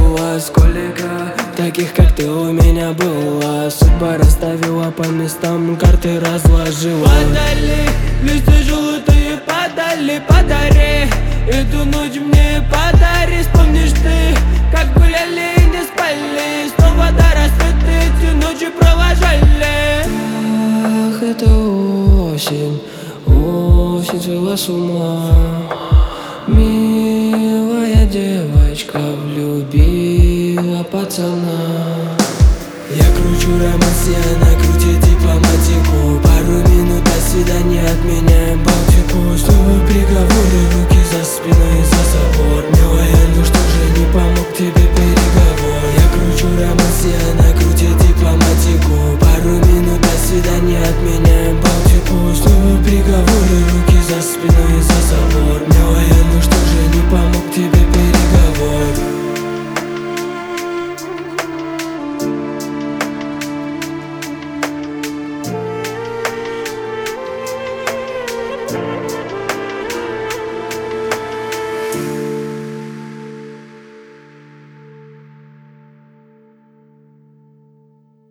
было, сколько таких, как ты, у меня было. Судьба расставила по местам, карты разложила. Подали, листы желтые подали, подари эту ночь мне, подари. Вспомнишь ты, как гуляли и не спали, снова до рассвета эти ночи провожали. Ах, это осень, осень свела с ума. Милая девочка влюбила пацана. Я кручу романс, и она крутит дипломатику. Пару минут до свидания, отменяем Балтику. Снова приговоры, руки за спиной и за забор. Милая